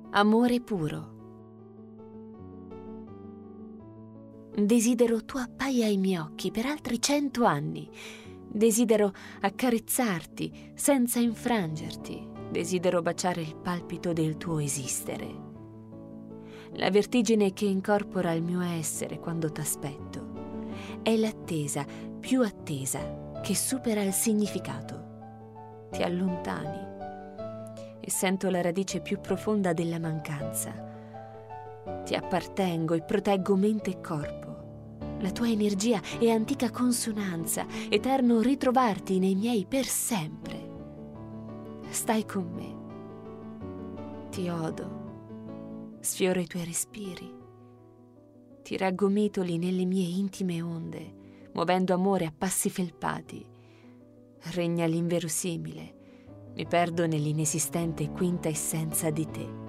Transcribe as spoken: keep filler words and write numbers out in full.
amore puro. Desidero tu appaia ai miei occhi per altri cento anni. Desidero accarezzarti senza infrangerti. Desidero baciare il palpito del tuo esistere. La vertigine che incorpora il mio essere quando t'aspetto è l'attesa più attesa che supera il significato. Ti allontani e sento la radice più profonda della mancanza. Ti appartengo e proteggo mente e corpo. La tua energia è antica consonanza, eterno ritrovarti nei miei per sempre. Stai con me. Ti odo. Sfioro i tuoi respiri. Ti raggomitoli nelle mie intime onde, muovendo amore a passi felpati. Regna l'inverosimile. Mi perdo nell'inesistente quinta essenza di te.